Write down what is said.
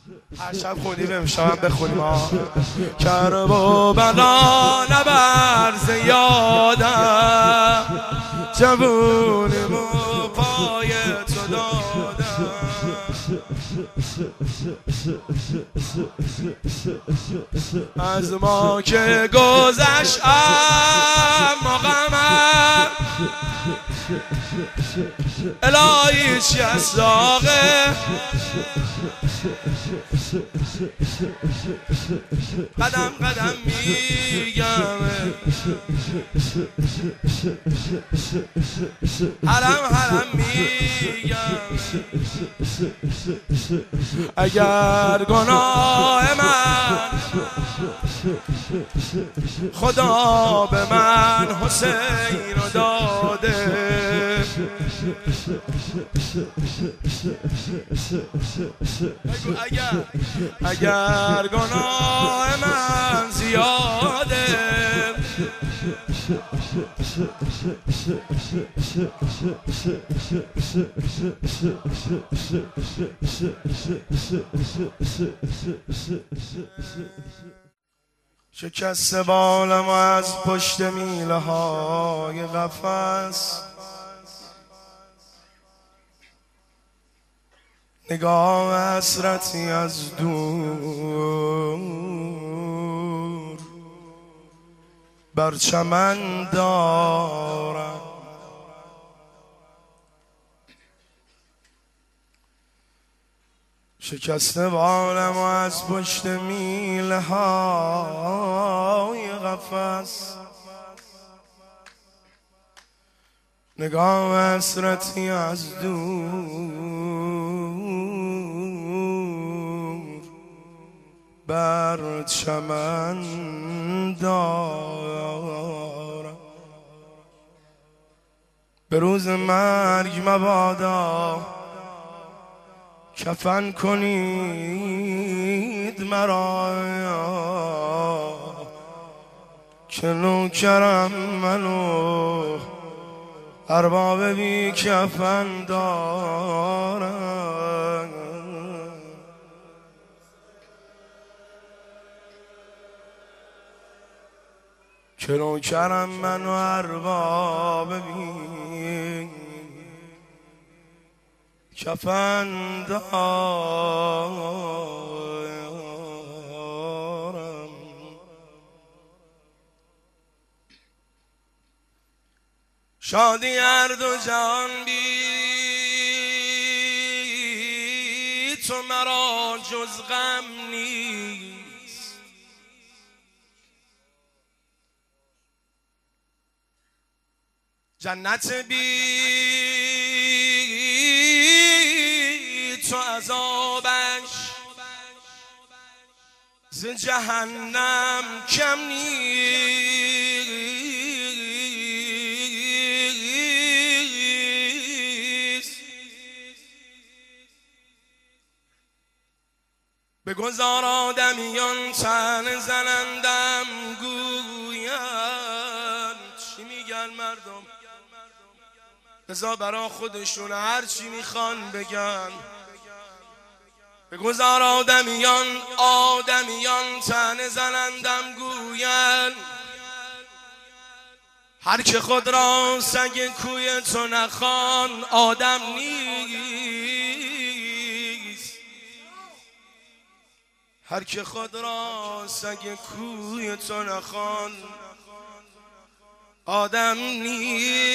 هر شب خونیم امشب بخونیم کرب و بلا نبر زیادم جوونیم و پای تو دادم از ما که گذشت اما غمم الهی چی از داغه قدم قدم میگم حرم حرم میگم اگر گناه من خدا به من حسین رو داده اگر گناه من زیاده شکست بالم از پشت میله های قفس نگاه حسرتی از دور بر چمن دارم شکست بالم از پشت میله های قفس نگاه حسرتی از دور بر چمن دارم به روز مرگ مبادا کفن کنید مرا که نوکرم منو ارباب بی کفن دارم که نوکرم منو ارباب بی کفن دارم شادی هر دو جهان بی تو مرا جز غم نیست جنت بی تو عذابش ز جهنم کم نیست بگذار آدمیان تن زنندم گویند چی میگن مردم بذار برا خودشون هر چی میخوان بگن بگذار آدمیان تن زنندم گوین هر که خود را سگ کوی تو نخوان آدم نیست هر که خود را سگ کوی تو نخوان آدم نیست